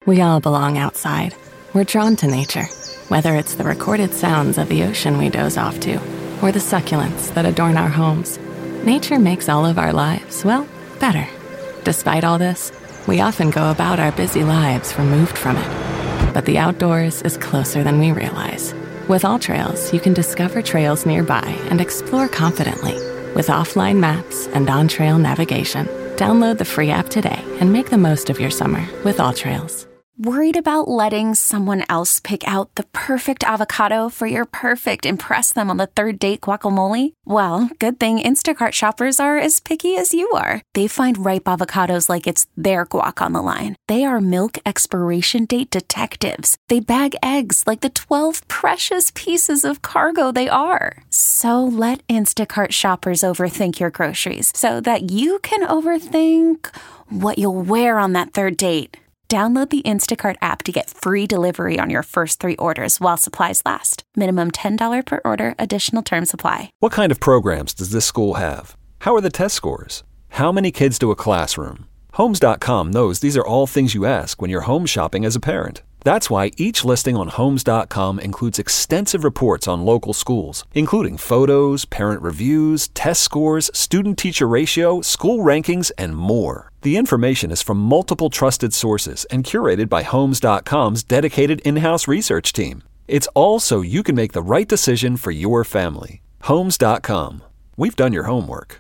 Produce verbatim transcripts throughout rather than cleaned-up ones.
We all belong outside. We're drawn to nature, whether it's the recorded sounds of the ocean we doze off to, or the succulents that adorn our homes. Nature makes all of our lives, well, better. Despite all this, we often go about our busy lives removed from it. But the outdoors is closer than we realize. With AllTrails, you can discover trails nearby and explore confidently. With offline maps and on-trail navigation, download the free app today and make the most of your summer with AllTrails. Worried about letting someone else pick out the perfect avocado for your perfect impress them on the third date guacamole? Well, good thing Instacart shoppers are as picky as you are. They find ripe avocados like it's their guac on the line. They are milk expiration date detectives. They bag eggs like the twelve precious pieces of cargo they are. So let Instacart shoppers overthink your groceries so that you can overthink what you'll wear on that third date. Download the Instacart app to get free delivery on your first three orders while supplies last. Minimum ten dollars per order. Additional terms apply. What kind of programs does this school have? How are the test scores? How many kids do a classroom? Homes dot com knows these are all things you ask when you're home shopping as a parent. That's why each listing on Homes dot com includes extensive reports on local schools, including photos, parent reviews, test scores, student-teacher ratio, school rankings, and more. The information is from multiple trusted sources and curated by Homes dot com's dedicated in-house research team. It's all so you can make the right decision for your family. Homes dot com. We've done your homework.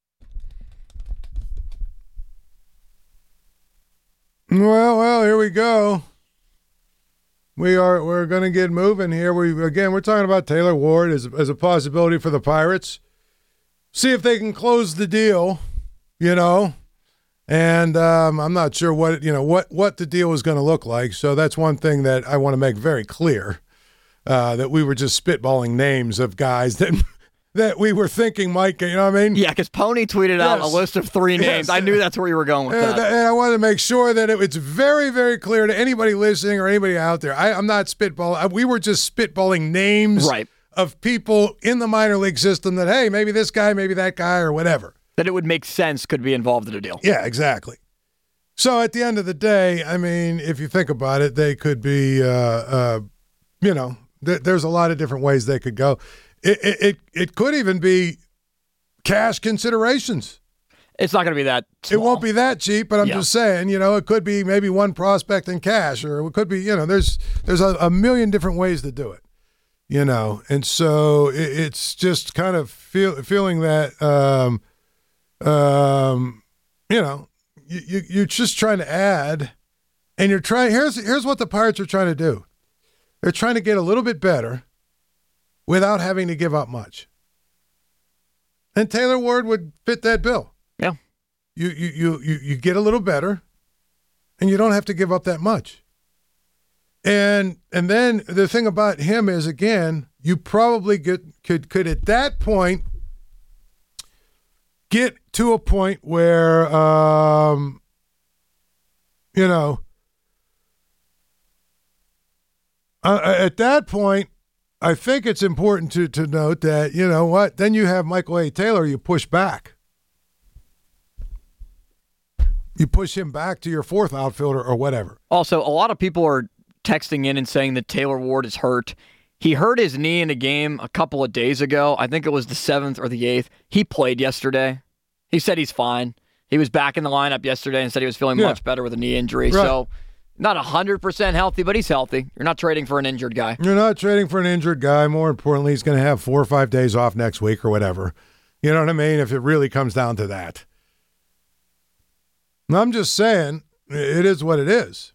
Well, well, here we go. We are we're going to get moving here. We again we're talking about Taylor Ward as as a possibility for the Pirates. See if they can close the deal, you know. And um, I'm not sure what you know what what the deal is going to look like. So that's one thing that I want to make very clear, uh, that we were just spitballing names of guys that that we were thinking might get. You know what I mean? Yeah, because Pony tweeted out Yes. a list of three names. Yes. I knew that's where you were going with And, that. and I wanted to make sure that it, it's very, very clear to anybody listening or anybody out there. I, I'm not spitballing. We were just spitballing names Right. of people in the minor league system that, hey, maybe this guy, maybe that guy, or whatever. That it would make sense could be involved in a deal. Yeah, exactly. So at the end of the day, I mean, if you think about it, they could be, uh, uh, you know, th- there's a lot of different ways they could go. It, it, it, it could even be cash considerations. It's not going to be that small. It won't be that cheap, but I'm Yeah. just saying, you know, it could be maybe one prospect in cash, or it could be, you know, there's there's a, a million different ways to do it, you know, and so it, it's just kind of feel, feeling that, um, um, you know, you, you you're just trying to add, and you're trying. Here's here's what the Pirates are trying to do. They're trying to get a little bit better without having to give up much. And Taylor Ward would fit that bill. Yeah. You you you you you get a little better, and you don't have to give up that much. And and then the thing about him is, again, you probably get could could at that point get to a point where um you know uh, at that point, I think it's important to to note that, you know what, then you have Michael A. Taylor, you push back. You push him back to your fourth outfielder or whatever. Also, a lot of people are texting in and saying that Taylor Ward is hurt. He hurt his knee in a game a couple of days ago. I think it was the seventh or the eighth. He played yesterday. He said he's fine. He was back in the lineup yesterday and said he was feeling Yeah. much better with a knee injury. Right. So, not one hundred percent healthy, but he's healthy. You're not trading for an injured guy. You're not trading for an injured guy. More importantly, he's going to have four or five days off next week or whatever. You know what I mean? If it really comes down to that. I'm just saying, it is what it is.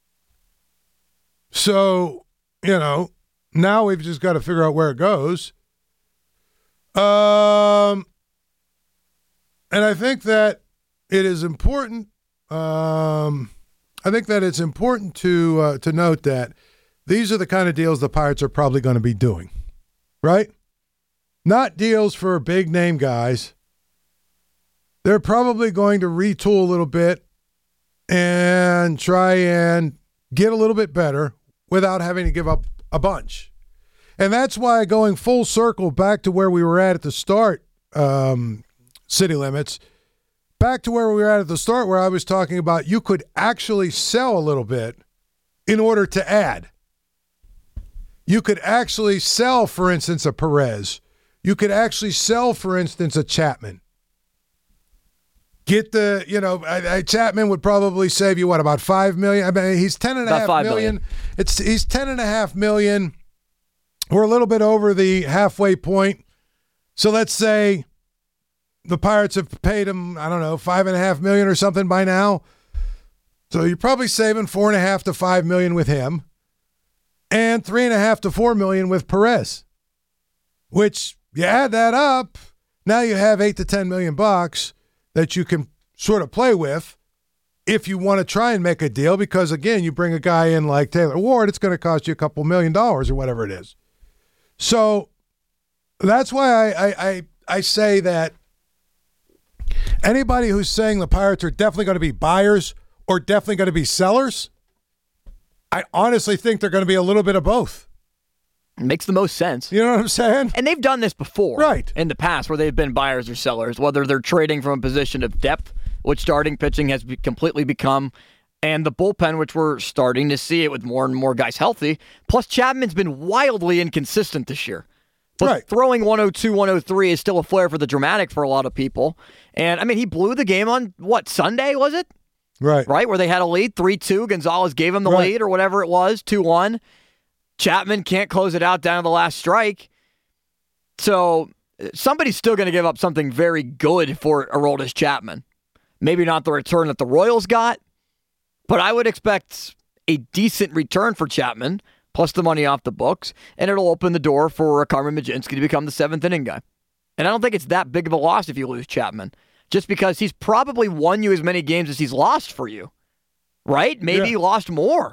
So, you know, now we've just got to figure out where it goes. Um, and I think that it is important. Um, I think that it's important to uh, to note that these are the kind of deals the Pirates are probably going to be doing, right? Not deals for big name guys. They're probably going to retool a little bit and try and get a little bit better without having to give up a bunch. And that's why, going full circle back to where we were at at the start, um, City Limits, back to where we were at at the start, where I was talking about you could actually sell a little bit in order to add. You could actually sell, for instance, a Perez. You could actually sell, for instance, a Chapman. Get the, you know, I, I, Chapman would probably save you, what, about five million dollars? I mean, he's ten and a half million. million. It's He's ten and a half million. We're a little bit over the halfway point. So let's say the Pirates have paid him, I don't know, five and a half million or something by now. So you're probably saving four and a half to five million with him, and three and a half to four million with Perez. Which you add that up, now you have eight to ten million bucks that you can sort of play with if you want to try and make a deal. Because again, you bring a guy in like Taylor Ward, it's going to cost you a couple million dollars or whatever it is. So that's why I I, I, I say that anybody who's saying the Pirates are definitely going to be buyers or definitely going to be sellers, I honestly think they're going to be a little bit of both. It makes the most sense. You know what I'm saying? And they've done this before. Right. In the past where they've been buyers or sellers, whether they're trading from a position of depth, which starting pitching has be completely become, and the bullpen, which we're starting to see it with more and more guys healthy. Plus, Chapman's been wildly inconsistent this year. But right. Throwing one oh two, one oh three is still a flair for the dramatic for a lot of people. And, I mean, he blew the game on, what, Sunday, was it? Right. Right, where they had a lead, three two. Gonzalez gave him the right. lead or whatever it was, two one. Chapman can't close it out down to the last strike. So somebody's still going to give up something very good for Aroldis Chapman. Maybe not the return that the Royals got, but I would expect a decent return for Chapman, plus the money off the books, and it'll open the door for Carmen Mlodzinski to become the seventh inning guy. And I don't think it's that big of a loss if you lose Chapman, just because he's probably won you as many games as he's lost for you, right? Maybe yeah. he lost more.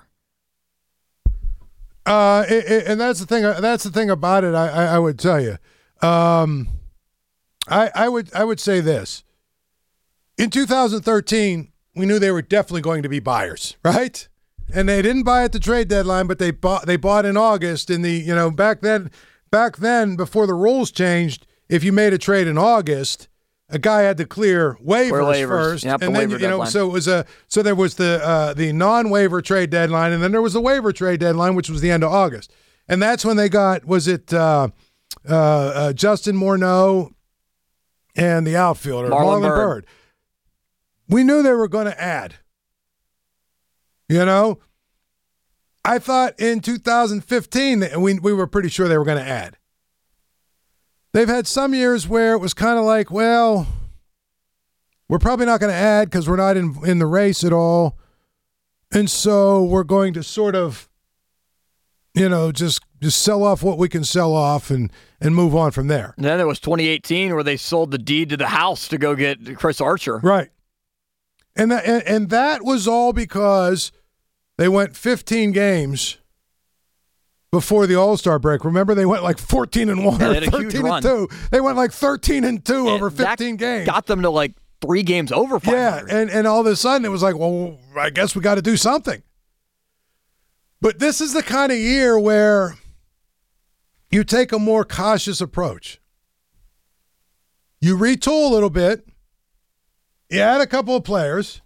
Uh, it, it, and that's the thing. That's the thing about it. I, I, I would tell you. Um, I, I would, I would say this. In two thousand thirteen, we knew they were definitely going to be buyers, right? And they didn't buy at the trade deadline, but they bought. They bought in August. In the, you know, back then, back then, before the rules changed, if you made a trade in August, a guy had to clear waivers, waivers. first, Yep, and the then waiver you know, deadline. so it was a so there was the uh, the non-waiver trade deadline, and then there was the waiver trade deadline, which was the end of August, and that's when they got was it uh, uh, uh, Justin Morneau and the outfielder Marlon Marlon Byrd. Byrd. We knew they were going to add. You know, I thought in two thousand fifteen that we we were pretty sure they were going to add. They've had some years where it was kind of like, well, we're probably not going to add because we're not in in the race at all. And so we're going to sort of, you know, just just sell off what we can sell off and, and move on from there. And then there was twenty eighteen where they sold the deed to the house to go get Chris Archer. Right. And that, and, and that was all because they went fifteen games before the All-Star break. Remember, they went like fourteen and one Yeah, or they had a huge thirteen and run. two. They went like thirteen and two And over that fifteen games. Got them to like three games over five hundred. Yeah, and, and all of a sudden it was like, well, I guess we got to do something. But this is the kind of year where you take a more cautious approach. You retool a little bit. You add a couple of players.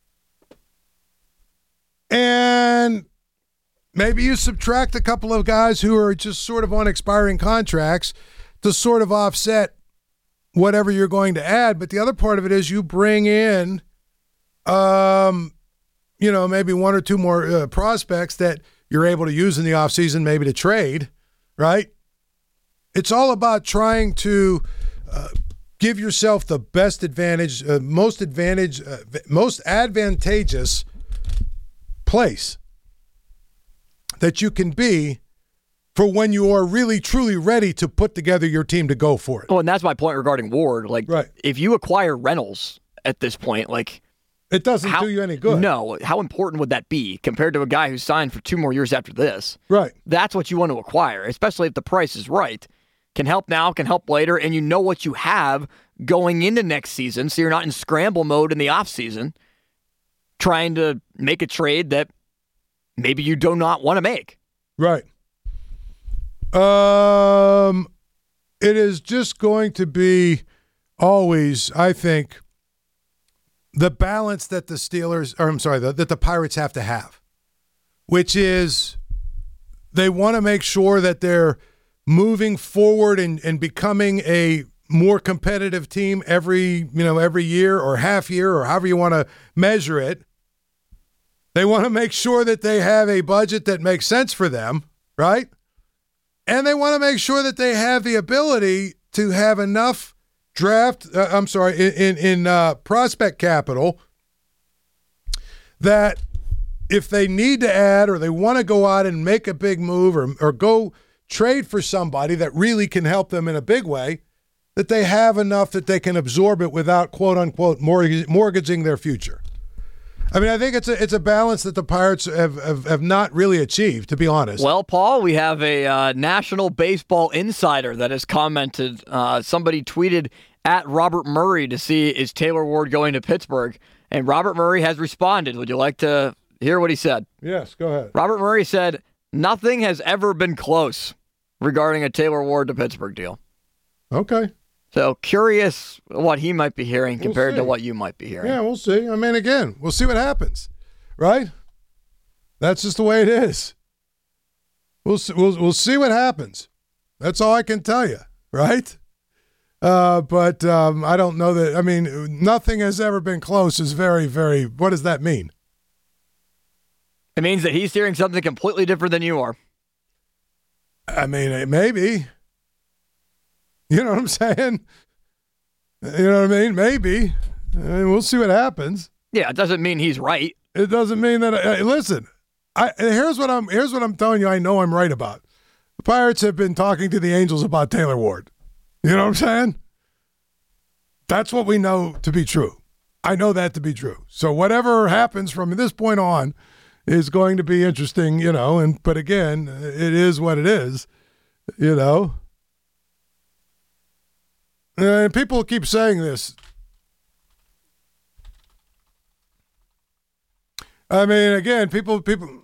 And maybe you subtract a couple of guys who are just sort of on expiring contracts to sort of offset whatever you're going to add. But the other part of it is you bring in, um, you know, maybe one or two more uh, prospects that you're able to use in the offseason, maybe to trade, right? It's all about trying to uh, give yourself the best advantage, uh, most advantage, uh, most advantageous place that you can be for when you are really, truly ready to put together your team to go for it. Oh, and that's my point regarding Ward. Like, right. If you acquire Reynolds at this point, like, it doesn't how, do you any good. No. How important would that be compared to a guy who's signed for two more years after this? Right. That's what you want to acquire, especially if the price is right. Can help now, can help later, and you know what you have going into next season, so you're not in scramble mode in the offseason trying to make a trade that maybe you do not want to make. Right. Um, it is just going to be always, I think, the balance that the Steelers, or I'm sorry, the, that the Pirates have to have. which is they want to make sure that they're moving forward and, and becoming a more competitive team every, you know, every year or half year or however you want to measure it. They want to make sure that they have a budget that makes sense for them, right? And they want to make sure that they have the ability to have enough draft, uh, I'm sorry, in, in, in uh, prospect capital that if they need to add or they want to go out and make a big move or, or go trade for somebody that really can help them in a big way, that they have enough that they can absorb it without, quote unquote, mortgage, mortgaging their future. I mean, I think it's a it's a balance that the Pirates have, have, have not really achieved, to be honest. Well, Paul, we have a uh, National Baseball Insider that has commented. Uh, somebody tweeted at Robert Murray to see, is Taylor Ward going to Pittsburgh? And Robert Murray has responded. Would you like to hear what he said? Yes, go ahead. Robert Murray said, nothing has ever been close regarding a Taylor Ward to Pittsburgh deal. Okay. So curious what he might be hearing We'll compared see. to what you might be hearing. Yeah, we'll see. I mean, again, we'll see what happens, right? That's just the way it is. We'll see, we'll, we'll see what happens. That's all I can tell you, right? Uh, but um, I don't know that, I mean, nothing has ever been close is very, very, what does that mean? It means that he's hearing something completely different than you are. I mean, maybe. You know what I'm saying? You know what I mean? Maybe. I mean, we'll see what happens. Yeah, it doesn't mean he's right. It doesn't mean that. I, listen, I, here's what I'm. Here's what I'm telling you. I know I'm right about. The Pirates have been talking to the Angels about Taylor Ward. You know what I'm saying? That's what we know to be true. I know that to be true. So whatever happens from this point on is going to be interesting. You know, and but again, it is what it is. You know. And people keep saying this. I mean, again, people, people.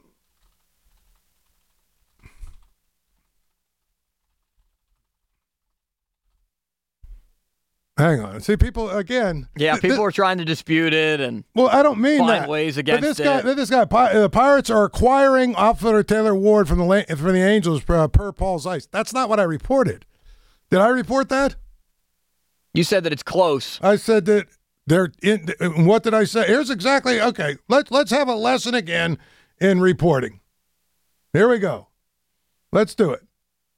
Hang on. See, people again. Yeah, th- people th- are trying to dispute it, and well, I don't mean find that. ways But against this guy, it. this guy, Pi- the Pirates are acquiring outfielder Taylor Ward from the La- from the Angels uh, per Paul Zeiss. That's not what I reported. Did I report that? You said that it's close. I said that they're in. What did I say? Here's exactly. Okay, let's let's have a lesson again in reporting. Here we go. Let's do it.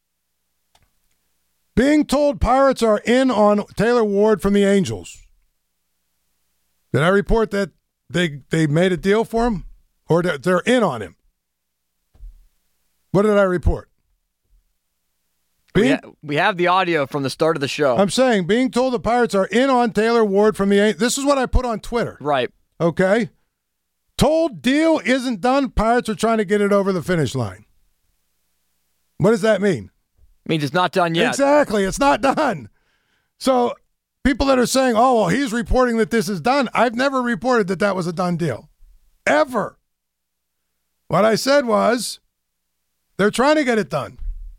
Being told Pirates are in on Taylor Ward from the Angels. Did I report that they they made a deal for him, or that they're in on him? What did I report? We, Being, ha- we have the audio from the start of the show. I'm saying being told the Pirates are in on Taylor Ward from the Angels. This is what I put on Twitter. Right. Okay. Told deal isn't done. Pirates are trying to get it over the finish line. What does that mean? Means it's not done yet. Exactly. It's not done. So people that are saying, oh, well, he's reporting that this is done. I've never reported that that was a done deal. Ever. What I said was they're trying to get it done.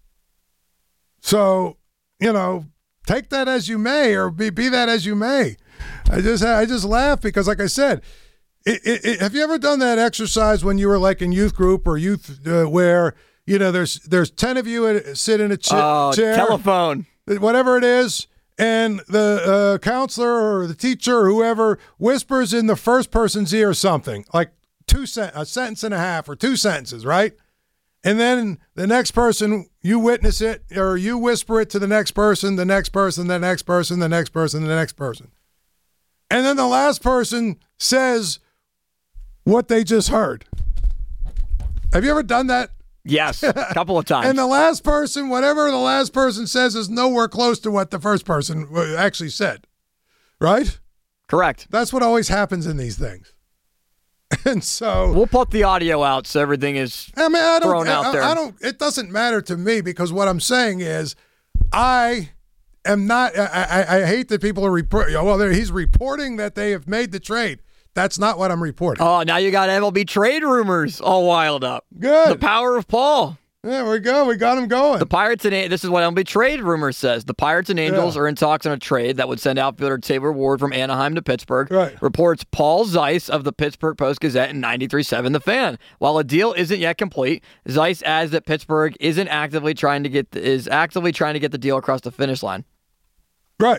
So, you know, take that as you may, or be, be that as you may. I just I just laugh because, like I said, it, it, it, have you ever done that exercise when you were like in youth group or youth uh, where, you know, there's there's ten of you at, sit in a ch- Oh, chair, telephone. whatever it is, and the uh, counselor or the teacher or whoever whispers in the first person's ear something, like two sen- a sentence and a half or two sentences, right? And then the next person, you witness it, or you whisper it to the next person, the next person, the next person, the next person, the next person. And then the last person says what they just heard. Have you ever done that? Yes, a couple of times. And the last person, whatever the last person says, is nowhere close to what the first person actually said. Right? Correct. That's what always happens in these things. And so We'll put the audio out so everything is I mean, I don't, thrown out I, there. I don't, it doesn't matter to me because what I'm saying is I am not, I, I, I hate that people are reporting, well, he's reporting that they have made the trade. That's not what I'm reporting. Oh, now you got M L B trade rumors all wild up. Good. The power of Paul. There we go. We got him going. The Pirates and this is what M L B trade rumor says. The Pirates and Angels Yeah. are in talks on a trade that would send outfielder Taylor Ward from Anaheim to Pittsburgh. Right. Reports Paul Zeiss of the Pittsburgh Post-Gazette and ninety-three point seven The Fan. While a deal isn't yet complete, Zeiss adds that Pittsburgh isn't actively trying to get the, is actively trying to get the deal across the finish line. Right.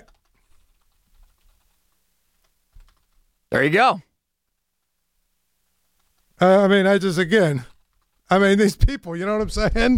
There you go. Uh, I mean, I just, again, I mean, these people, you know what I'm saying?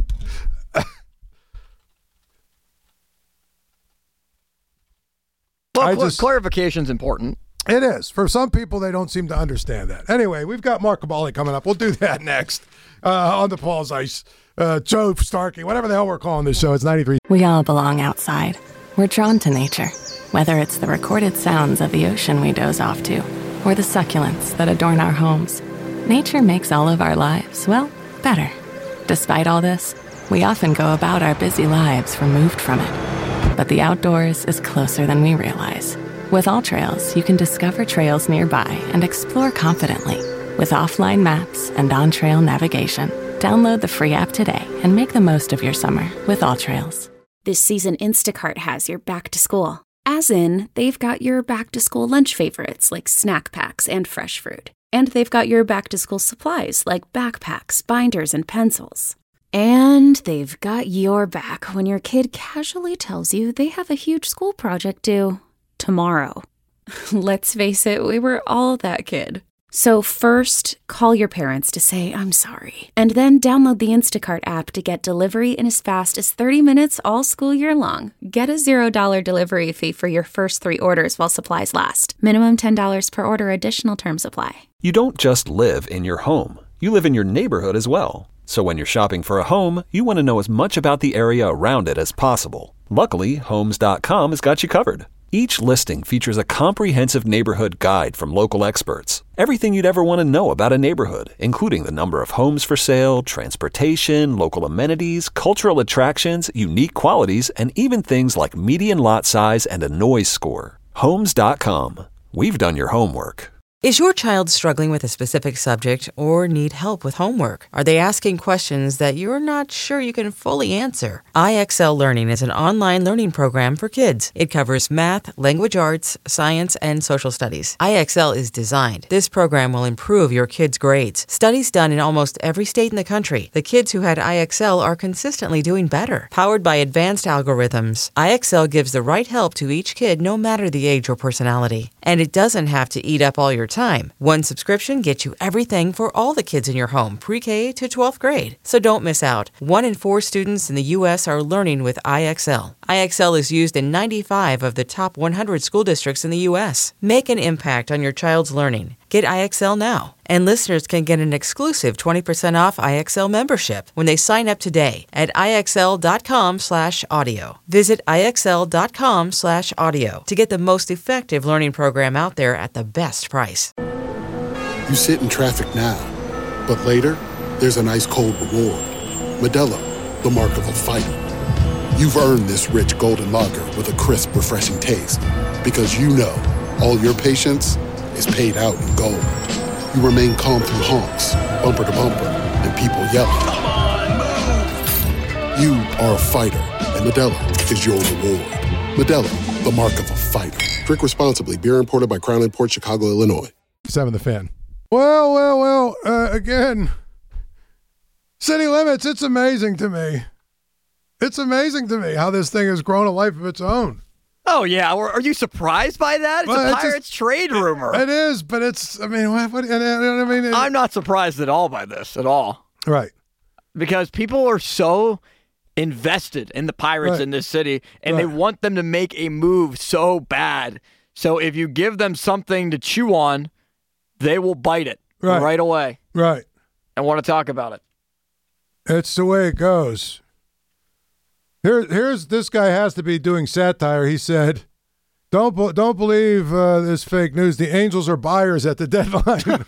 Well, I cl- just- clarification's important. It is. For some people, they don't seem to understand that. Anyway, we've got Mark Kaboly coming up. We'll do that next uh, on the Paul's Ice. Uh, Joe Starkey, whatever the hell we're calling this show. It's ninety-three. We all belong outside. We're drawn to nature, whether it's the recorded sounds of the ocean we doze off to, or the succulents that adorn our homes. Nature makes all of our lives, well, better. Despite all this, we often go about our busy lives removed from it. But the outdoors is closer than we realize. With AllTrails, you can discover trails nearby and explore confidently. With offline maps and on-trail navigation, download the free app today and make the most of your summer with AllTrails. This season, Instacart has your back to school. As in, they've got your back to school lunch favorites like snack packs and fresh fruit. And they've got your back to school supplies like backpacks, binders, and pencils. And they've got your back when your kid casually tells you they have a huge school project due tomorrow. Let's face it, we were all that kid. So first, call your parents to say, I'm sorry. And then download the Instacart app to get delivery in as fast as thirty minutes all school year long. Get a zero dollar delivery fee for your first three orders while supplies last. Minimum ten dollars per order. Additional terms apply. You don't just live in your home. You live in your neighborhood as well. So when you're shopping for a home, you want to know as much about the area around it as possible. Luckily, Homes dot com has got you covered. Each listing features a comprehensive neighborhood guide from local experts. Everything you'd ever want to know about a neighborhood, including the number of homes for sale, transportation, local amenities, cultural attractions, unique qualities, and even things like median lot size and a noise score. Homes dot com. We've done your homework. Is your child struggling with a specific subject or need help with homework? Are they asking questions that you're not sure you can fully answer? I X L Learning is an online learning program for kids. It covers math, language arts, science, and social studies. I X L is designed. This program will improve your kids' grades. Studies done in almost every state in the country. The kids who had I X L are consistently doing better. Powered by advanced algorithms, I X L gives the right help to each kid no matter the age or personality. And it doesn't have to eat up all your time. One subscription gets you everything for all the kids in your home, pre-K to twelfth grade. So don't miss out. One in four students in the U S are learning with I X L. I X L is used in ninety-five of the top one hundred school districts in the U S. Make an impact on your child's learning. Get I X L now. And listeners can get an exclusive twenty percent off I X L membership when they sign up today at IXL.com slash audio. Visit IXL.com slash audio to get the most effective learning program out there at the best price. You sit in traffic now, but later, there's an ice-cold reward. Modelo, the mark of a fighter. You've earned this rich golden lager with a crisp, refreshing taste. Because you know, all your patience is paid out in gold. You remain calm through honks, bumper to bumper, and people yelling. Come on, move! You are a fighter, and Modelo is your reward. Modelo, the mark of a fighter. Drink responsibly. Beer imported by Crown Imports, Chicago, Illinois. Seven the Fan. Well, well, well, uh, again, city limits, it's amazing to me. It's amazing to me how this thing has grown a life of its own. Oh, yeah. Are are you surprised by that? It's Well, a it's Pirates just- trade rumor. It is, but it's, I mean, what, what I mean, it, I'm not surprised at all by this, at all. right. Because people are so invested in the Pirates Right. in this city, and they Right. want them to make a move so bad. So if you give them something to chew on, they will bite it Right. right away Right. and want to talk about it. It's the way it goes. Here, here's this guy has to be doing satire. He said, "Don't be- don't believe uh, this fake news. The Angels are buyers at the deadline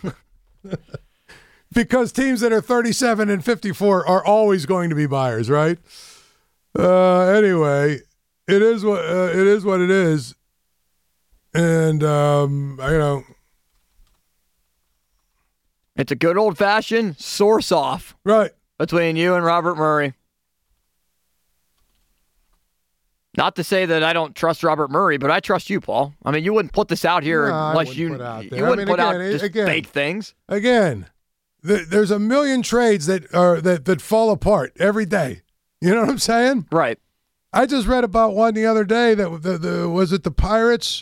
because teams that are thirty-seven and fifty-four are always going to be buyers, right?" Uh, anyway, it is what uh, it is. What it is, and um, you know, It's a good old-fashioned source off. right. between you and Robert Murray. Not to say that I don't trust Robert Murray, but I trust you, Paul. I mean, you wouldn't put this out here no, unless you put out you wouldn't I mean, put again, out just again, fake things. Again, th- there's a million trades that are that, that fall apart every day. You know what I'm saying? Right. I just read about one the other day that the, the was it the Pirates?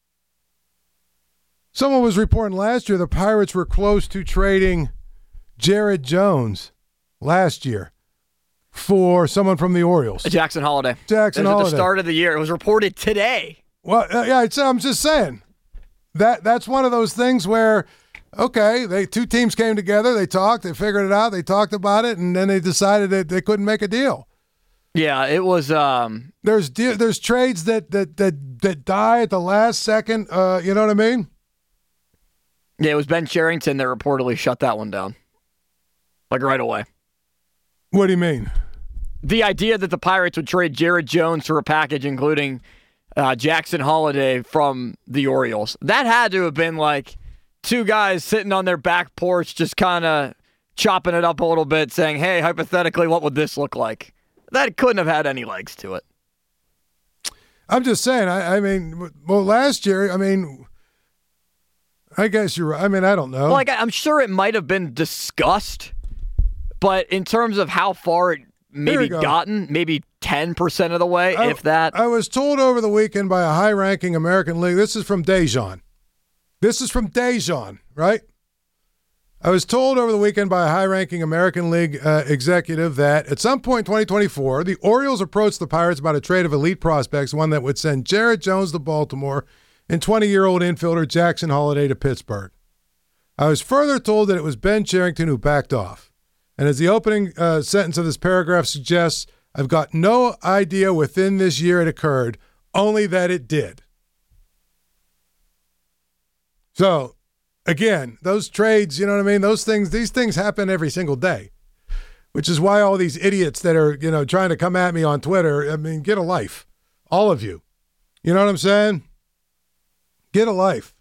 Someone was reporting last year the Pirates were close to trading Jared Jones last year for someone from the Orioles. Jackson Holiday. Jackson It was Holiday. at the start of the year. It was reported today. Well, uh, yeah, it's, I'm just saying that that's one of those things where, okay, they two teams came together, they talked, they figured it out, they talked about it, and then they decided that they couldn't make a deal. Yeah, it was. Um, There's de- there's trades that that that that die at the last second. Uh, you know what I mean? yeah, it was Ben Cherington that reportedly shut that one down, like right away. What do you mean? The idea that the Pirates would trade Jared Jones for a package including uh, Jackson Holiday from the Orioles, that had to have been like two guys sitting on their back porch just kind of chopping it up a little bit, saying, hey, hypothetically, what would this look like? That couldn't have had any legs to it. I'm just saying. I, I mean, well, last year, I mean, I guess you're right. I mean, I don't know. Well, like, I'm sure it might have been discussed, but in terms of how far it maybe go. gotten, maybe ten percent of the way, I, if that. I was told over the weekend by a high-ranking American League. This is from Dejan. This is from Dejan, right? I was told over the weekend by a high-ranking American League uh, executive that at some point in twenty twenty-four, the Orioles approached the Pirates about a trade of elite prospects, one that would send Jared Jones to Baltimore and twenty-year-old infielder Jackson Holiday to Pittsburgh. I was further told that it was Ben Cherington who backed off. And as the opening uh, sentence of this paragraph suggests, I've got no idea within this year it occurred, only that it did. So, again, those trades, you know what I mean? Those things, these things happen every single day, which is why all these idiots that are, you know, trying to come at me on Twitter, I mean, get a life. All of you. You know what I'm saying? Get a life.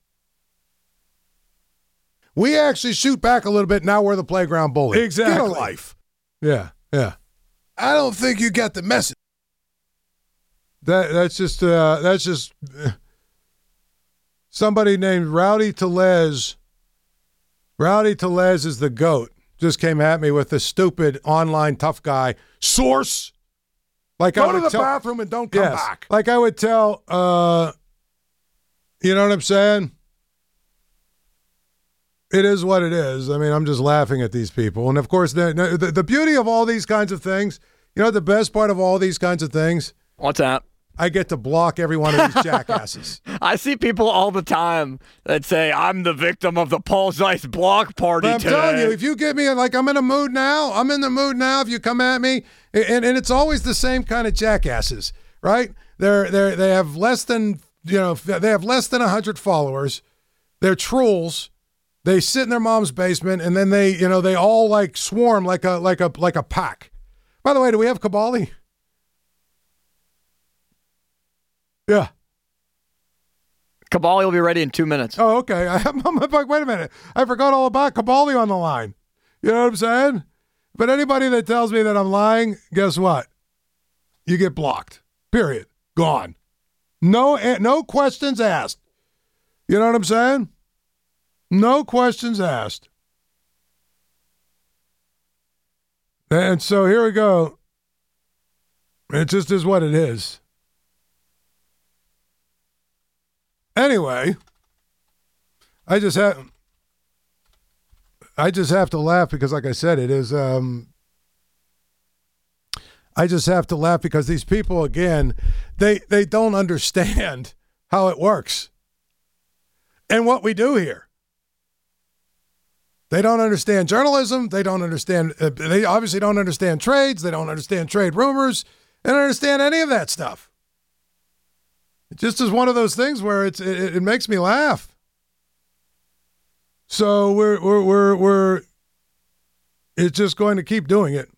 We actually shoot back a little bit. Now we're the playground bully. Exactly. Get a life. Yeah, yeah. I don't think you got the message. That that's just uh, that's just uh, somebody named Rowdy Tellez. Rowdy Tellez is the GOAT. Just came at me with this stupid online tough guy source. Like Go I to would the tell, bathroom and don't come yes, back. Like I would tell. Uh, you know what I'm saying? It is what it is. I mean, I'm just laughing at these people. And, of course, the, the, the beauty of all these kinds of things, you know the best part of all these kinds of things? What's that? I get to block every one of these jackasses. I see people all the time that say, I'm the victim of the Paul Zeiss block party But I'm today. telling you, if you get me, like, I'm in a mood now, I'm in the mood now if you come at me, and, and it's always the same kind of jackasses, right? They're, they're, they have less than, you know, they have less than one hundred followers. They're trolls. They sit in their mom's basement, and then they, you know, they all like swarm like a like a like a pack. By the way, do we have Kabali? Yeah. Kabali will be ready in two minutes. Oh, okay. I'm, I'm like, wait a minute. I forgot all about Kabali on the line. You know what I'm saying? But anybody that tells me that I'm lying, guess what? You get blocked. Period. Gone. No, no questions asked. You know what I'm saying? No questions asked. And so here we go. It just is what it is. Anyway, I just have I just have to laugh because, like I said, it is um I just have to laugh because these people, again, they they don't understand how it works and what we do here. They don't understand journalism. They don't understand, uh, they obviously don't understand trades. They don't understand trade rumors. They don't understand any of that stuff. It just is one of those things where it's it, it makes me laugh. So we're we're we're we're it's just going to keep doing it.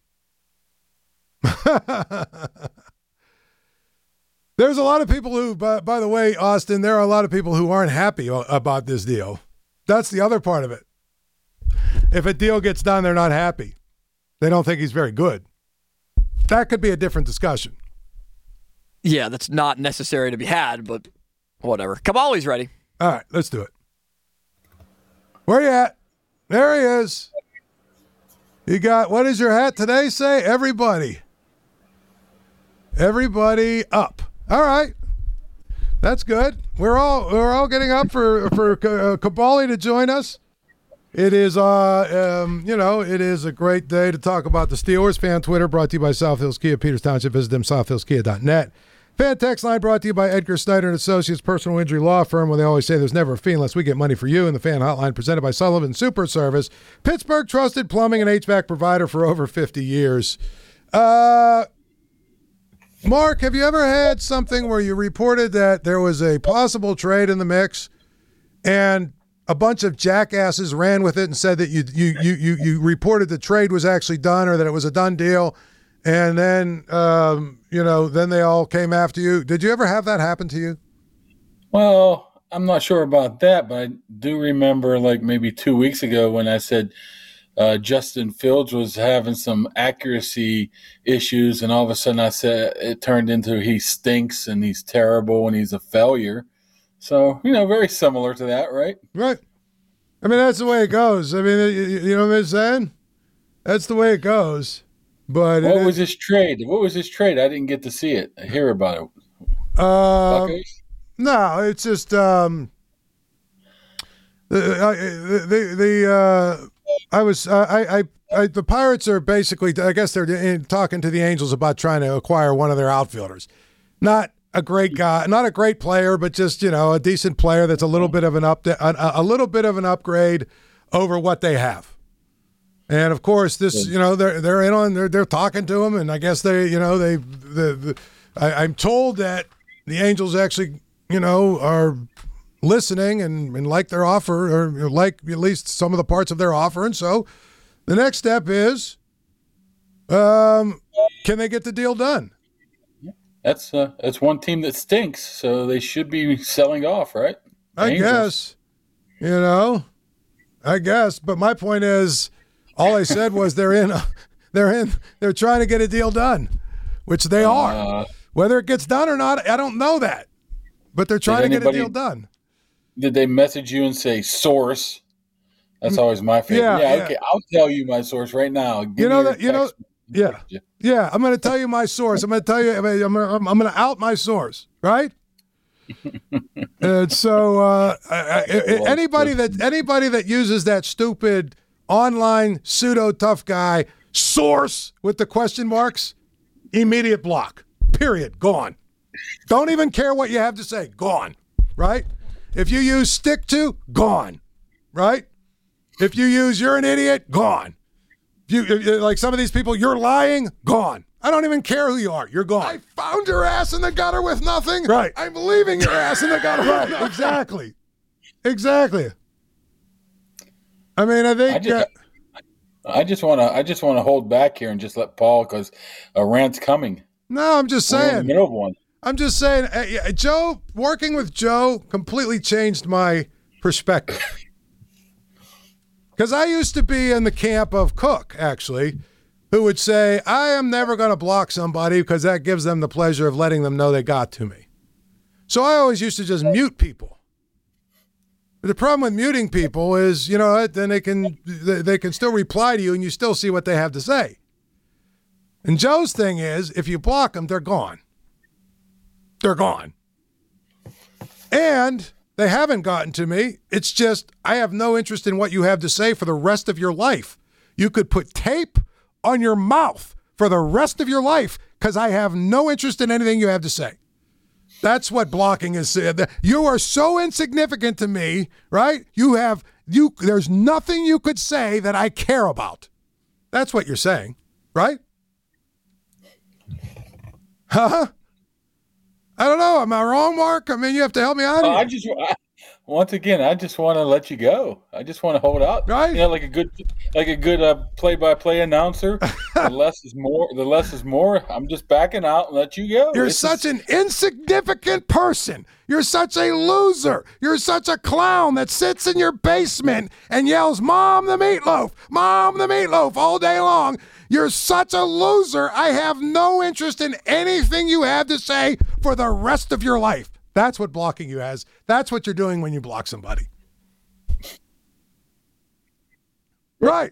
There's a lot of people who, by, by the way, Austin, there are a lot of people who aren't happy about this deal. That's the other part of it. If a deal gets done, they're not happy. They don't think he's very good. That could be a different discussion. Yeah, that's not necessary to be had, but whatever. Cavalli's ready. All right, let's do it. Where you at? There he is. You got, what does your hat today say? Everybody. Everybody up. All right. That's good. We're all we're all getting up for for uh, Cavalli to join us. It is uh um you know it is a great day to talk about the Steelers. Fan Twitter brought to you by South Hills Kia, Peters Township. Visit them south hills kia dot net. Fan text line brought to you by Edgar Snyder and Associates, personal injury law firm, where they always say there's never a fee unless we get money for you. And the fan hotline presented by Sullivan Super Service, Pittsburgh trusted plumbing and H V A C provider for over fifty years. Uh. Mark, have you ever had something where you reported that there was a possible trade in the mix and a bunch of jackasses ran with it and said that you you you you, you reported the trade was actually done or that it was a done deal, and then um, you know then they all came after you? Did you ever have that happen to you? Well, I'm not sure about that, but I do remember like maybe two weeks ago when I said Uh, Justin Fields was having some accuracy issues, and all of a sudden I said it turned into he stinks and he's terrible and he's a failure. So, you know, very similar to that, right? Right. I mean, that's the way it goes. I mean, you, you know what I'm saying? That's the way it goes. But what it, was his trade? What was his trade? I didn't get to see it. I hear about it. Um, no, it's just um, the the the. Uh, I was uh, I, I I the Pirates are basically, I guess they're in, talking to the Angels about trying to acquire one of their outfielders. Not a great guy, not a great player, but just, you know, a decent player that's a little bit of an up a, a little bit of an upgrade over what they have. And of course, this, you know, they're they're in on they're they're talking to him, and I guess they, you know, they the, the I, I'm told that the Angels actually, you know, are listening and, and like their offer, or like at least some of the parts of their offer. And so the next step is, um, can they get the deal done? That's uh, that's one team that stinks, so they should be selling off, right? The I Angels. guess, you know, I guess. But my point is, all I said was they're in, they're in, they're trying to get a deal done, which they are. Uh, Whether it gets done or not, I don't know that. But they're trying to get a anybody- deal done. Did they message you and say source? That's always my favorite. Yeah, Yeah, yeah. okay. I'll tell you my source right now. Give You know me your that. You know. text. Yeah. Yeah. I'm going to tell you my source. I'm going to tell you. I'm going I'm to out my source. Right. And so uh, I, I, anybody that anybody that uses that stupid online pseudo tough guy source with the question marks, immediate block. Period. Gone. Don't even care what you have to say. Gone. Right. If you use stick to, gone, right? If you use you're an idiot, gone. If you if, like some of these people, you're lying, gone. I don't even care who you are. You're gone. I found your ass in the gutter with nothing. Right. I'm leaving your ass in the gutter Right. with nothing. Exactly. Exactly. I mean, I think. I just, uh, I just want to. I just want to hold back here and just let Paul, because a rant's coming. no, I'm just We're in the saying. middle of one. I'm just saying. Uh, yeah, Joe, working with Joe completely changed my perspective. Because I used to be in the camp of Cook, actually, who would say, I am never going to block somebody because that gives them the pleasure of letting them know they got to me. So I always used to just mute people. But the problem with muting people is, you know, then they can they they can still reply to you and you still see what they have to say. And Joe's thing is, if you block them, they're gone. They're gone. And they haven't gotten to me. It's just I have no interest in what you have to say for the rest of your life. You could put tape on your mouth for the rest of your life because I have no interest in anything you have to say. That's what blocking is. You are so insignificant to me, right? You have you. There's nothing you could say that I care about. That's what you're saying, right? Huh? I don't know. Am I wrong, Mark? I mean, you have to help me out Uh, here. I just I, once again, I just want to let you go. I just want to hold out, Right. You know, like a good, like a good uh, play-by-play announcer. the less is more. The less is more. I'm just backing out and let you go. You're It's such just- an insignificant person. You're such a loser. You're such a clown that sits in your basement and yells, "Mom, the meatloaf! Mom, the meatloaf!" all day long. You're such a loser. I have no interest in anything you have to say for the rest of your life. That's what blocking you has. That's what you're doing when you block somebody. Right.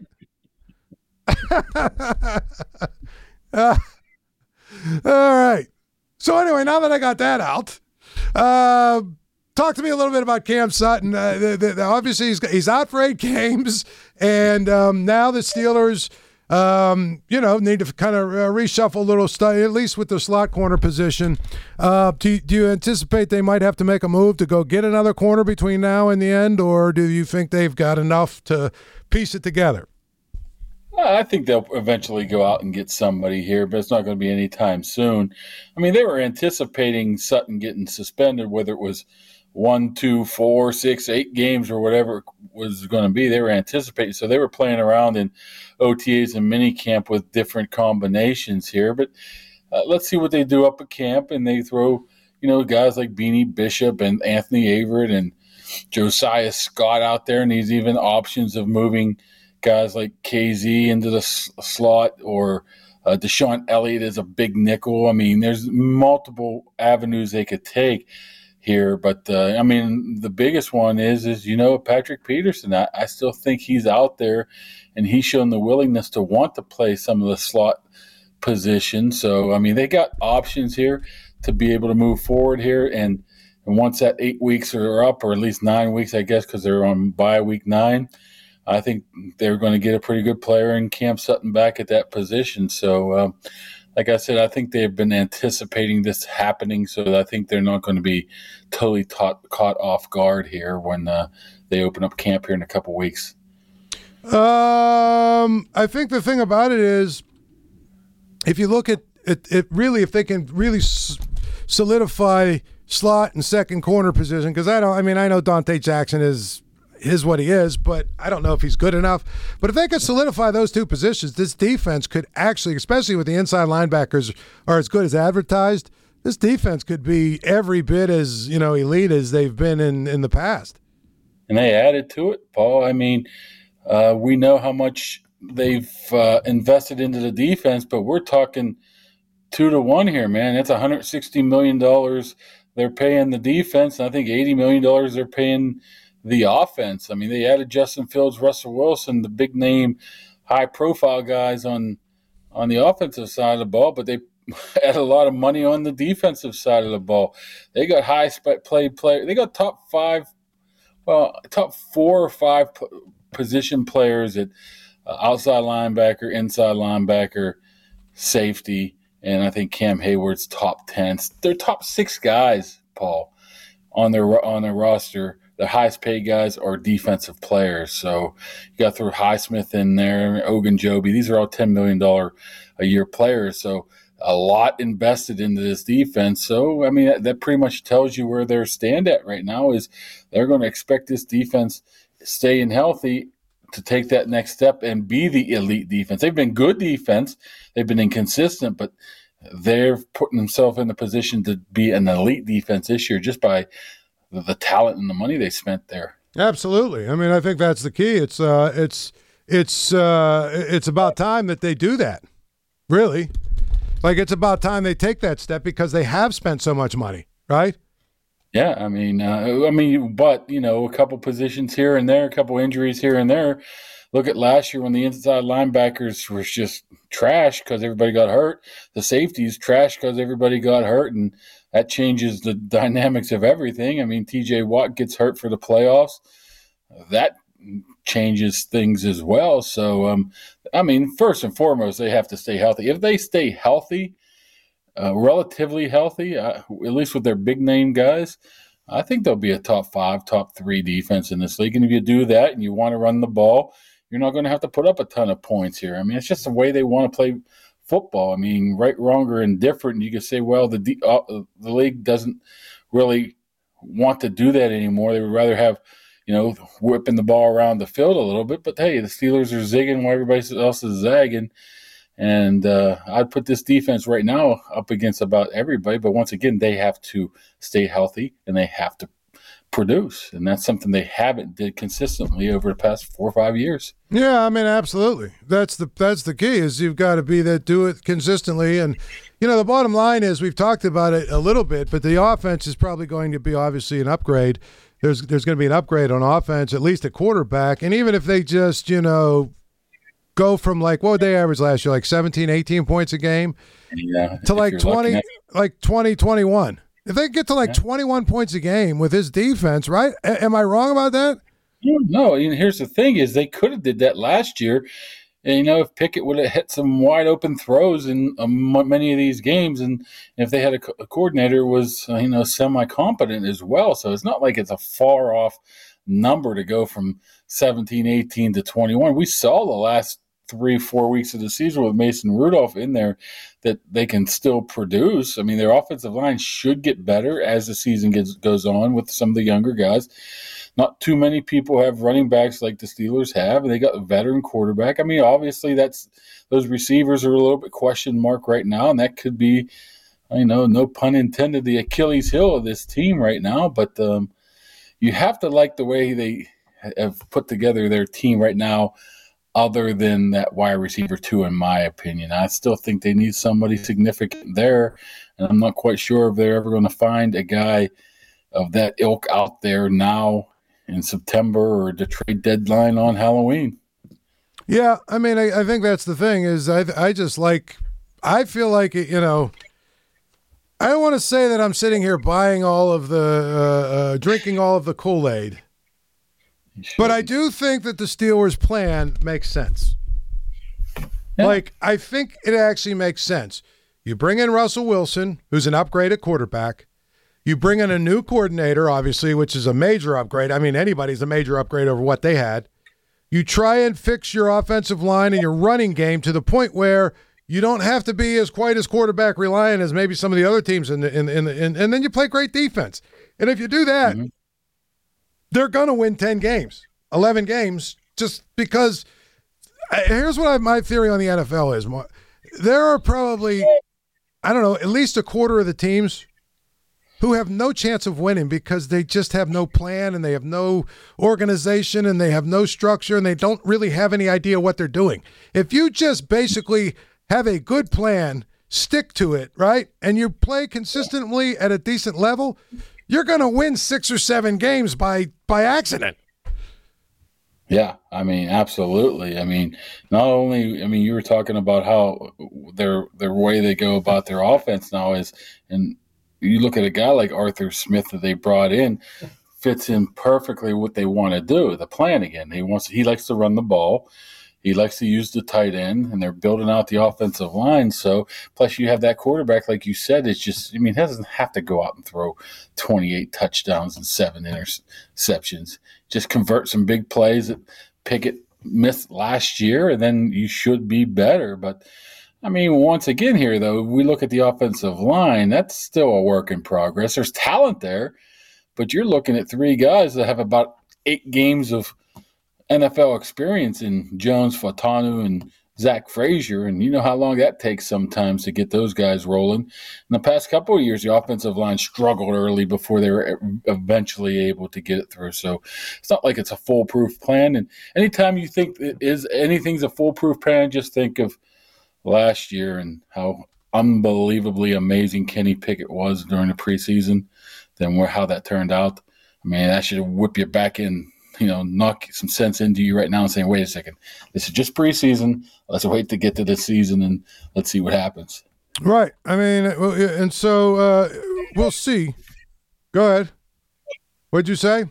uh, all right. So anyway, now that I got that out, uh, talk to me a little bit about Cam Sutton. Uh, the, the, the, obviously, he's, he's out for eight games, and um, now the Steelers, um, you know, need to kind of uh, reshuffle a little stuff, at least with the slot corner position. Uh, do, do you anticipate they might have to make a move to go get another corner between now and the end, or do you think they've got enough to piece it together? I think they'll eventually go out and get somebody here, but it's not going to be anytime soon. I mean, they were anticipating Sutton getting suspended, whether it was one, two, four, six, eight games or whatever it was going to be. They were anticipating, so they were playing around in O T As and minicamp with different combinations here. But uh, let's see what they do up at camp, and they throw, you know, guys like Beanie Bishop and Anthony Averett and Josiah Scott out there, and there's even options of moving guys like K Z into the s- slot or uh, Deshaun Elliott is a big nickel. I mean, there's multiple avenues they could take here. But, uh, I mean, the biggest one is, is you know, Patrick Peterson. I, I still think he's out there, and he's shown the willingness to want to play some of the slot position. So, I mean, they got options here to be able to move forward here. And, and once that eight weeks are up, or at least nine weeks, I guess, because they're on bye week nine, I think they're going to get a pretty good player in Cam Sutton back at that position. So, uh, like I said, I think they've been anticipating this happening, so I think they're not going to be totally taught, caught off guard here when uh, they open up camp here in a couple weeks. Um, I think the thing about it is, if you look at it, it really, if they can really s- solidify slot and second corner position, because I don't, I mean, I know Dante Jackson is. is what he is, but I don't know if he's good enough. But if they could solidify those two positions, this defense could actually, especially with the inside linebackers are as good as advertised, this defense could be every bit as, you know, elite as they've been in, in the past. And they added to it, Paul. I mean, uh, we know how much they've uh, invested into the defense, but we're talking two to one here, man. That's one hundred sixty million dollars they're paying the defense, and I think eighty million dollars they're paying the offense. I mean, they added Justin Fields, Russell Wilson, the big name, high profile guys on on the offensive side of the ball, but they added a lot of money on the defensive side of the ball. They got high play player. They got top five, well, top four or five p- position players at uh, outside linebacker, inside linebacker, safety, and I think Cam Hayward's top ten. They're top six guys, Paul, on their on their roster. The highest paid guys are defensive players. So you got to throw Highsmith in there, Ogunjobi. These are all ten million dollars a year players. So a lot invested into this defense. So, I mean, that, that pretty much tells you where their stand at right now is they're going to expect this defense staying healthy to take that next step and be the elite defense. They've been good defense. They've been inconsistent, but they're putting themselves in the position to be an elite defense this year just by – the talent and the money they spent there. Absolutely. I mean, I think that's the key. It's uh, it's it's uh, it's about time that they do that. Really, like it's about time they take that step because they have spent so much money, right? Yeah, I mean, uh, I mean, but you know, a couple positions here and there, a couple injuries here and there. Look at last year when the inside linebackers were just trash because everybody got hurt. The safeties trash because everybody got hurt, and that changes the dynamics of everything. I mean, T J Watt gets hurt for the playoffs. That changes things as well. So, um, I mean, first and foremost, they have to stay healthy. If they stay healthy, uh, relatively healthy, uh, at least with their big-name guys, I think they'll be a top five, top three defense in this league. And if you do that and you want to run the ball, you're not going to have to put up a ton of points here. I mean, it's just the way they want to play football. I mean, right, wrong, or indifferent. You could say, well, the uh, the league doesn't really want to do that anymore. They would rather have, you know, whipping the ball around the field a little bit. But hey, the Steelers are zigging while everybody else is zagging. And uh, I'd put this defense right now up against about everybody. But once again, they have to stay healthy and they have to produce. And that's something they haven't did consistently over the past four or five years. Yeah, I mean, absolutely. That's the that's the key is you've got to be that do it consistently. And, you know, the bottom line is we've talked about it a little bit, but the offense is probably going to be obviously an upgrade. There's, there's going to be an upgrade on offense, at least at quarterback. And even if they just, you know, go from like what would they average last year, like seventeen, eighteen points a game, yeah, to like twenty, like twenty, twenty-one. If they get to like yeah. twenty-one points a game with his defense, right? A- am I wrong about that? No, and here's the thing: is they could have did that last year, and you know if Pickett would have hit some wide open throws in um, many of these games, and if they had a, co- a coordinator who was uh, you know semi competent as well, so it's not like it's a far off number to go from seventeen, eighteen to twenty-one. We saw the last three, four weeks of the season with Mason Rudolph in there that they can still produce. I mean, their offensive line should get better as the season gets, goes on with some of the younger guys. Not too many people have running backs like the Steelers have, and they got a veteran quarterback. I mean, obviously that's those receivers are a little bit question mark right now, and that could be, you know, no pun intended, the Achilles heel of this team right now. But um, you have to like the way they have put together their team right now, other than that wide receiver two, in my opinion. I still think they need somebody significant there, and I'm not quite sure if they're ever going to find a guy of that ilk out there now in September or the trade deadline on Halloween. Yeah, I mean, I, I think that's the thing is I I just like – I feel like, it, you know – I don't want to say that I'm sitting here buying all of the uh, uh, – drinking all of the Kool-Aid. But I do think that the Steelers' plan makes sense. Yeah. Like, I think it actually makes sense. You bring in Russell Wilson, who's an upgrade at quarterback. You bring in a new coordinator, obviously, which is a major upgrade. I mean, anybody's a major upgrade over what they had. You try and fix your offensive line and your running game to the point where you don't have to be as quite as quarterback reliant as maybe some of the other teams in the in in, in and then you play great defense. And if you do that, mm-hmm. they're going to win ten games, eleven games, just because – here's what I, my theory on the N F L is. There are probably, I don't know, at least a quarter of the teams who have no chance of winning because they just have no plan and they have no organization and they have no structure and they don't really have any idea what they're doing. If you just basically have a good plan, stick to it, right, and you play consistently at a decent level – you're going to win six or seven games by by accident. Yeah, I mean, absolutely. I mean, not only, I mean, you were talking about how their their way they go about their offense now is, and you look at a guy like Arthur Smith that they brought in, fits in perfectly what they want to do. The plan again, he wants, he likes to run the ball. He likes to use the tight end, and they're building out the offensive line. So, plus you have that quarterback, like you said, it's just, I mean, he doesn't have to go out and throw twenty-eight touchdowns and seven interceptions. Just convert some big plays that Pickett missed last year, and then you should be better. But, I mean, once again here, though, we look at the offensive line, that's still a work in progress. There's talent there, but you're looking at three guys that have about eight games of N F L experience in Jones, Fautanu, and Zach Frazier, and you know how long that takes sometimes to get those guys rolling. In the past couple of years, the offensive line struggled early before they were eventually able to get it through. So it's not like it's a foolproof plan. And anytime you think it is anything's a foolproof plan, just think of last year and how unbelievably amazing Kenny Pickett was during the preseason, then where how that turned out. I mean, that should whip you back in. You know, knock some sense into you right now and saying, wait a second, this is just preseason. Let's wait to get to the season and let's see what happens. Right. I mean, and so uh, we'll see. Go ahead. What'd you say?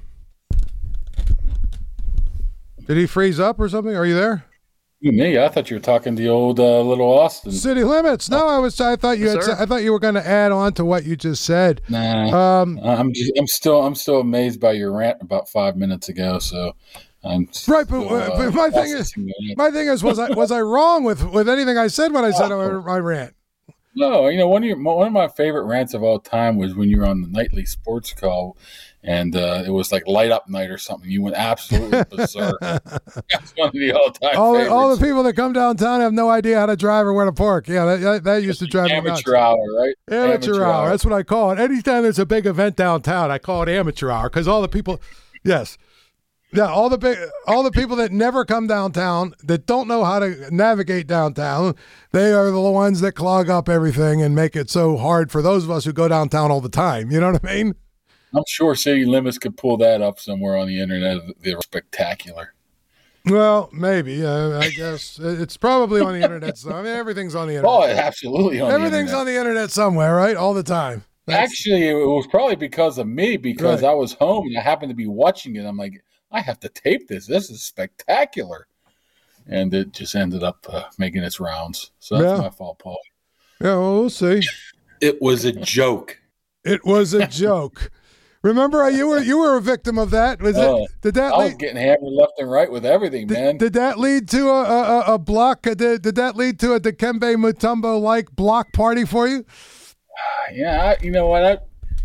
Did he freeze up or something? Are you there? Me? I thought you were talking to the old uh, little Austin. City Limits. No, I was. I thought you yes, had. I thought you were going to add on to what you just said. Nah, um, I'm. Just, I'm still. I'm still amazed by your rant about five minutes ago. So, I'm right. But, still, uh, but my thing is, my thing is, was I was I wrong with with anything I said when I said oh. I, I rant? No, you know, one of your, one of my favorite rants of all time was when you were on the nightly sports call, and uh, it was like light up night or something. You went absolutely berserk. That's one of the all time all, favorites. the, all the people that come downtown have no idea how to drive or where to park. Yeah, that, that, that used to drive me nuts. Amateur hour, right? Amateur, amateur hour. hour. That's what I call it. Anytime there's a big event downtown, I call it amateur hour because all the people, yes. Yeah, all the big, all the people that never come downtown, that don't know how to navigate downtown, they are the ones that clog up everything and make it so hard for those of us who go downtown all the time. You know what I mean? I'm sure City Limits could pull that up somewhere on the internet. They're spectacular. Well, maybe. Uh, I guess it's probably on the internet. So, I mean, everything's on the internet. Oh, absolutely on Everything's the internet. on the internet somewhere, right? All the time. That's... Actually, it was probably because of me because right. I was home and I happened to be watching it. I'm like, I have to tape this. This is spectacular. And it just ended up uh, making its rounds. So that's yeah. my fault, Paul. Yeah, well, we'll see. It was a joke. It was a joke. Remember, you were you were a victim of that. Was uh, it? Did that? I lead, was getting hammered left and right with everything, did, man. Did that lead to a a, a block? Did, did that lead to a Dikembe Mutombo like block party for you? Yeah, I, you know what? I,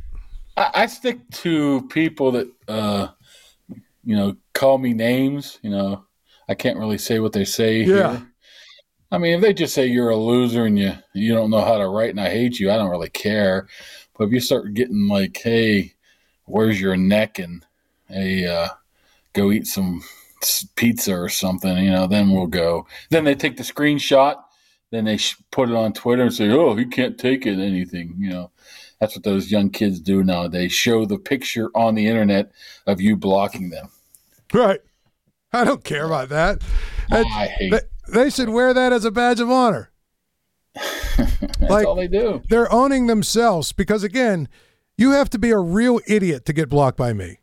I I stick to people that. Uh, You know, call me names. You know, I can't really say what they say. Yeah. Here. I mean, if they just say you're a loser and you you don't know how to write and I hate you, I don't really care. But if you start getting like, hey, where's your neck? And hey, uh, go eat some pizza or something, you know, then we'll go. Then they take the screenshot. Then they put it on Twitter and say, oh, he can't take it, anything, you know. That's what those young kids do nowadays. Show the picture on the internet of you blocking them. Right. I don't care about that. I hate they, they should wear that as a badge of honor. That's like, all they do. They're owning themselves because, again, you have to be a real idiot to get blocked by me.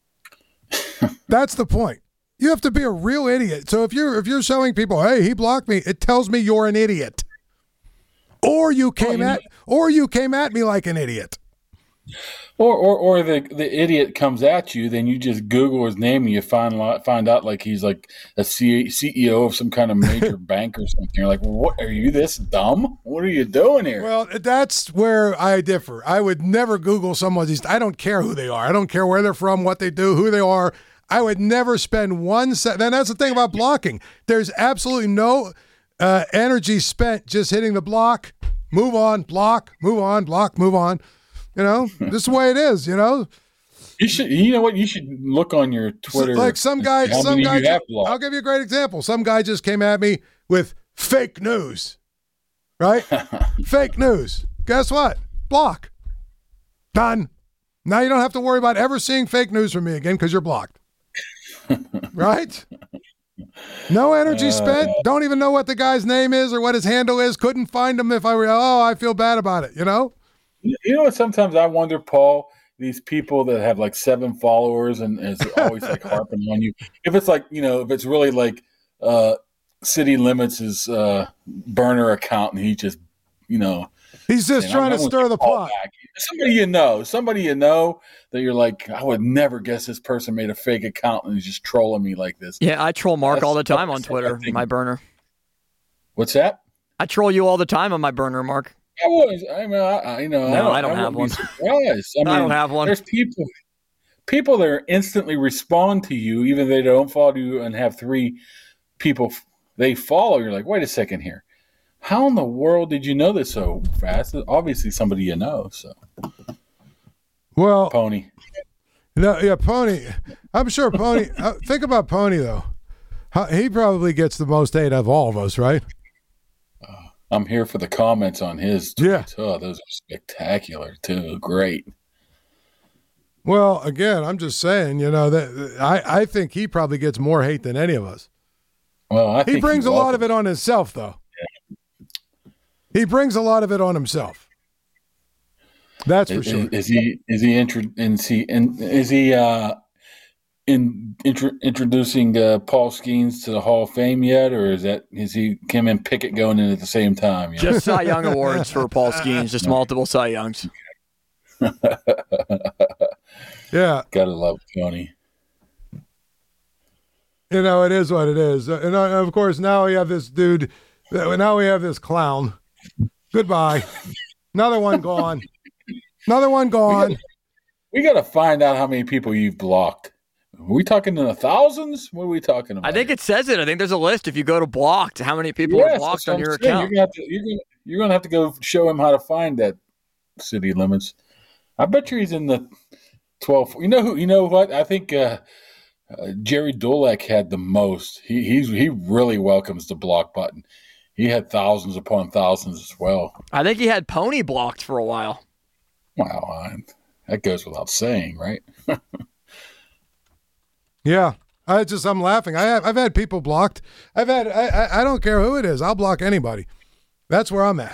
That's the point. You have to be a real idiot. So if you're if you're showing people, hey, he blocked me, it tells me you're an idiot. Or you came at or you came at me like an idiot. Or or, or the, the idiot comes at you, then you just Google his name and you find find out like he's like a C- CEO of some kind of major bank or something. You're like, what, are you this dumb? What are you doing here? Well, that's where I differ. I would never Google someone's. I don't care who they are. I don't care where they're from, what they do, who they are. I would never spend one second. And that's the thing about blocking. There's absolutely no uh, energy spent just hitting the block, move on, block, move on, block, move on. You know, this is the way it is, you know. You should, you know what? You should look on your Twitter. Like some guy, how some many guy, you have blocked. I'll give you a great example. Some guy just came at me with fake news, right? Fake news. Guess what? Block. Done. Now you don't have to worry about ever seeing fake news from me again because you're blocked. Right? No energy uh, spent. Don't even know what the guy's name is or what his handle is. Couldn't find him if I were, oh, I feel bad about it, you know? You know what? Sometimes I wonder, Paul, these people that have like seven followers and is always like harping on you. If it's like, you know, if it's really like uh, City Limits' uh, burner account and he just, you know. He's just saying, trying to stir the pot. Back. Somebody you know, somebody you know that you're like, I would never guess this person made a fake account and is just trolling me like this. Yeah, I troll Mark That's, all the time on Twitter, my burner. What's that? I troll you all the time on my burner, Mark. I was, I mean, I, I know. No, I don't, I don't I have one. Surprised. I, mean, I don't have one. There's people, people that are instantly respond to you, even if they don't follow you, and have three people they follow. You're like, wait a second here. How in the world did you know this so fast? Obviously, somebody you know. So, well, Pony. No, yeah, Pony. I'm sure Pony. uh, think about Pony though. How, he probably gets the most hate of all of us, right? Uh, I'm here for the comments on his tweets. Yeah, oh, those are spectacular too. Great. Well, again, I'm just saying, you know, that I I think he probably gets more hate than any of us. Well, I he think brings he a lot of it on himself, though. He brings a lot of it on himself. That's for is, sure. Is he? Is he? Intro, is he? In, is he? Uh, in intro, introducing uh, Paul Skeens to the Hall of Fame yet, or is that is he him and Pickett going in at the same time? You know? Just Cy Young awards for Paul Skeens. Just multiple Cy Youngs. Yeah, gotta love Tony. You know, it is what it is, and uh, of course now we have this dude. Now we have this clown Goodbye. Another one gone. Another one gone. We got to find out how many people you've blocked. Are we talking in the thousands? What are we talking about? I think it says it. I think there's a list if you go to blocked, how many people yes, are blocked on your saying. account. You're going to you're gonna, you're gonna have to go show him how to find that city limits. I bet you he's in the twelve. You know who? You know what? I think uh, uh, Jerry Dulac had the most. He he's, he really welcomes the block button. He had thousands upon thousands as well. I think he had Pony blocked for a while. Wow, I, that goes without saying, right? Yeah, I just I'm laughing. I have I've had people blocked. I've had I, I I don't care who it is. I'll block anybody. That's where I'm at.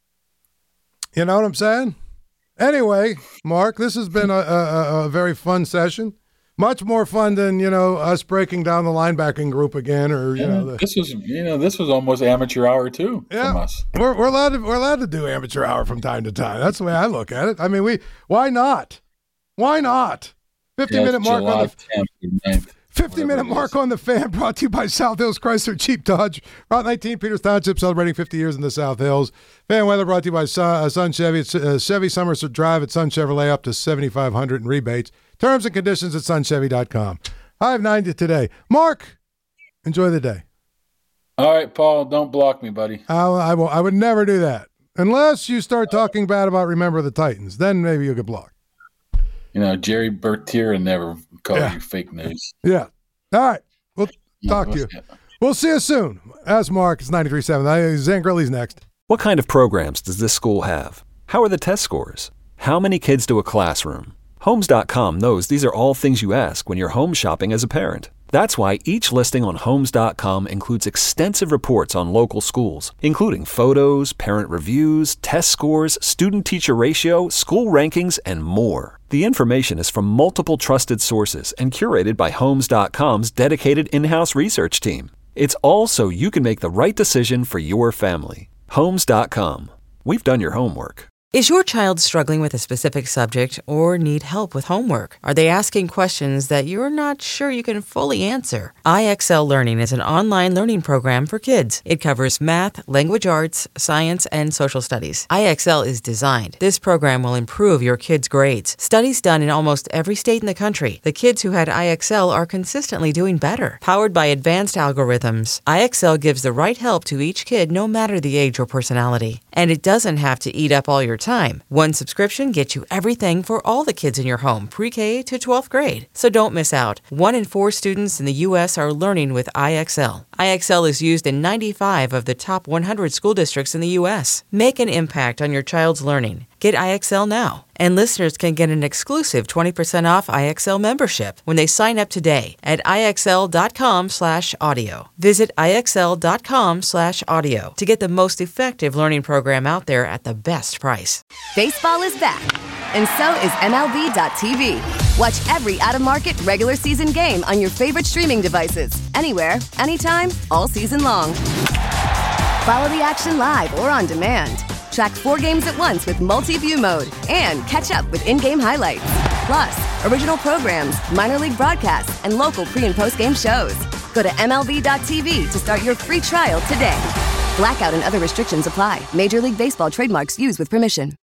You know what I'm saying? Anyway, Mark, this has been a, a, a very fun session. Much more fun than, you know, us breaking down the linebacking group again, or you yeah, know. The, this was you know this was almost amateur hour too yeah, from us. We're we're allowed to we're allowed to do amateur hour from time to time. That's the way I look at it. I mean, we why not? Why not? Fifty yeah, minute mark July on the tenth or ninth. fifty minute mark on the Fan, brought to you by South Hills Chrysler Jeep Dodge. Route nineteen, Peters Township, celebrating fifty years in the South Hills. Fan weather brought to you by Sun, uh, Sun Chevy. It's, uh, Chevy Somerset Drive at Sun Chevrolet, up to seventy-five hundred dollars in rebates. Terms and conditions at sun chevy dot com. I have ninety today. Mark, enjoy the day. All right, Paul, don't block me, buddy. I, I, will, I would never do that. Unless you start talking bad about Remember the Titans. Then maybe you'll get blocked. You know, Jerry Bertier never called Yeah. you fake news. Yeah. All right. We'll No, talk to you. yeah. We'll see you soon. As Mark, it's ninety-three point seven. Zan Gurley's next. What kind of programs does this school have? How are the test scores? How many kids do a classroom? Homes dot com knows these are all things you ask when you're home shopping as a parent. That's why each listing on Homes dot com includes extensive reports on local schools, including photos, parent reviews, test scores, student-teacher ratio, school rankings, and more. The information is from multiple trusted sources and curated by Homes dot com's dedicated in-house research team. It's all so you can make the right decision for your family. Homes dot com. We've done your homework. Is your child struggling with a specific subject or need help with homework? Are they asking questions that you're not sure you can fully answer? I X L Learning is an online learning program for kids. It covers math, language arts, science, and social studies. I X L is designed. This program will improve your kids' grades. Studies done in almost every state in the country. The kids who had I X L are consistently doing better. Powered by advanced algorithms, I X L gives the right help to each kid no matter the age or personality. And it doesn't have to eat up all your time. One subscription gets you everything for all the kids in your home, pre-K to twelfth grade. So don't miss out. One in four students in the U S are learning with I X L. I X L is used in ninety-five of the top one hundred school districts in the U S. Make an impact on your child's learning. Get I X L now. And listeners can get an exclusive twenty percent off I X L membership when they sign up today at I X L dot com slash audio. Visit I X L dot com slash audio to get the most effective learning program out there at the best price. Baseball is back, and so is M L B dot T V. Watch every out-of-market regular season game on your favorite streaming devices, anywhere, anytime, all season long. Follow the action live or on demand. Track four games at once with multi-view mode and catch up with in-game highlights. Plus, original programs, minor league broadcasts, and local pre- and post-game shows. Go to M L B dot T V to start your free trial today. Blackout and other restrictions apply. Major League Baseball trademarks used with permission.